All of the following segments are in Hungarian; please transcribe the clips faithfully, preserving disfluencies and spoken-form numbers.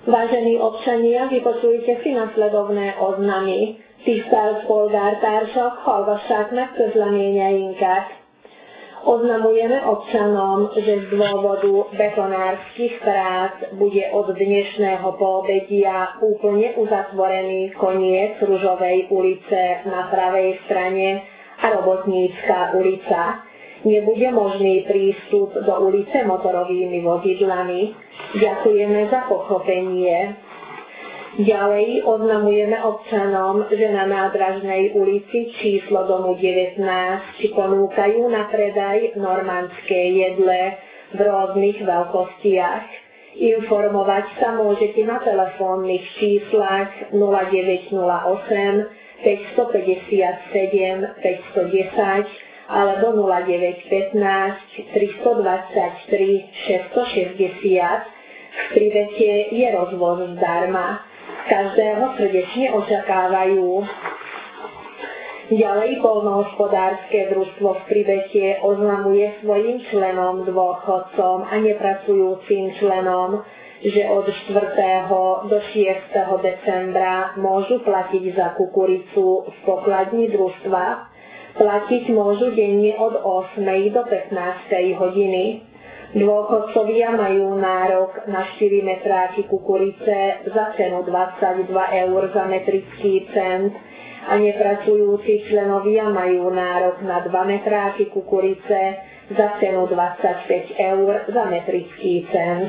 Vážení občania, vypočujte si nasledovné oznamy. Tisztelt polgártársak, hallgassák meg közleményeinket. Oznamujeme občanom, že z dôvodu betonárskych prác bude od dnešného poobedia úplne uzatvorený koniec Ružovej ulice na pravej strane a Robotnícka ulica. Nebude možný prístup do ulice motorovými vozidlami. Ďakujeme za pochopenie. Ďalej oznamujeme občanom, že na Nádražnej ulici číslo domu devätnásť ponúkajú na predaj normandské jedle v rôznych veľkostiach. Informovať sa môžete na telefónnych číslach nula deväť nula osem päť päť sedem päť jedna nula alebo nula deväť pätnásť tristodvadsaťtri šesťstošesťdesiat. V privete je rozvoz zdarma. Každého srdečne očakávajú. Ďalej poľnohospodárske družstvo v Pribete oznamuje svojim členom, dôchodcom a nepracujúcim členom, že od štvrtého do šiesteho decembra môžu platiť za kukuricu v pokladni družstva. Platiť môžu denne od ôsmej do pätnástej hodiny. Dôchodcovia majú nárok na štyri metráky kukurice za cenu dvadsaťdva eur za metrický cent a nepracujúci členovia majú nárok na dva metráky kukurice za cenu dvadsaťpäť eur za metrický cent.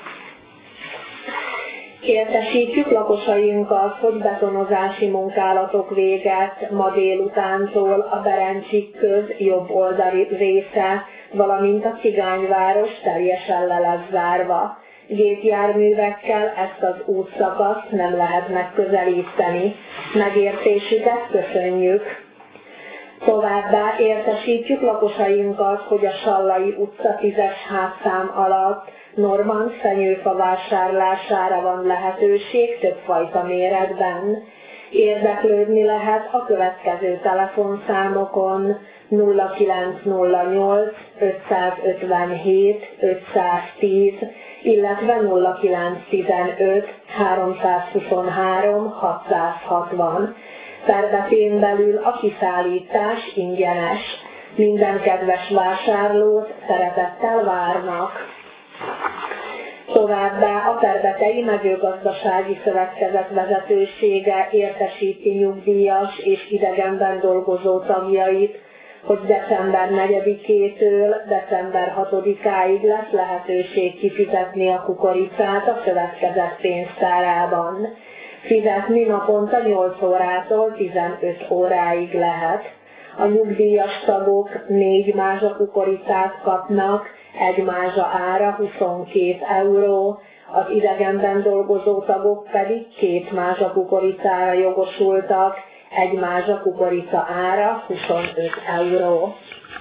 Értesítjük lakosainkat, hogy betonozási munkálatok véget ma délutántól a Berencsik köz jobb oldali része, valamint a Cigányváros teljesen le lesz zárva. Gépjárművekkel ezt az útszakaszt nem lehet megközelíteni. Megértésüket köszönjük. Továbbá értesítjük lakosainkat, hogy a Sallai utca tízes házszám alatt normand fenyőfa vásárlására van lehetőség többfajta méretben. Érdeklődni lehet a következő telefonszámokon nulla kilenc nulla nyolc ötszázötvenhét ötszáztíz, illetve nulla kilenc tizenöt háromszázhuszonhárom hatszázhatvan. Tervetén belül a kiszállítás ingyenes. Minden kedves vásárlót szeretettel várnak. Továbbá a Terbetei Mezőgazdasági Szövetkezet vezetősége értesíti nyugdíjas és idegenben dolgozó tagjait, hogy december negyedikétől december hatodikáig lesz lehetőség kifizetni a kukoricát a szövetkezet pénztárában. Fizetni naponta nyolc órától tizenöt óráig lehet. A nyugdíjas tagok négy mázsa kukoricát kapnak, egy mázsa ára huszonkét euró, az idegenben dolgozó tagok pedig két mázsa kukoricára jogosultak, egy mázsa kukorica ára huszonöt euró.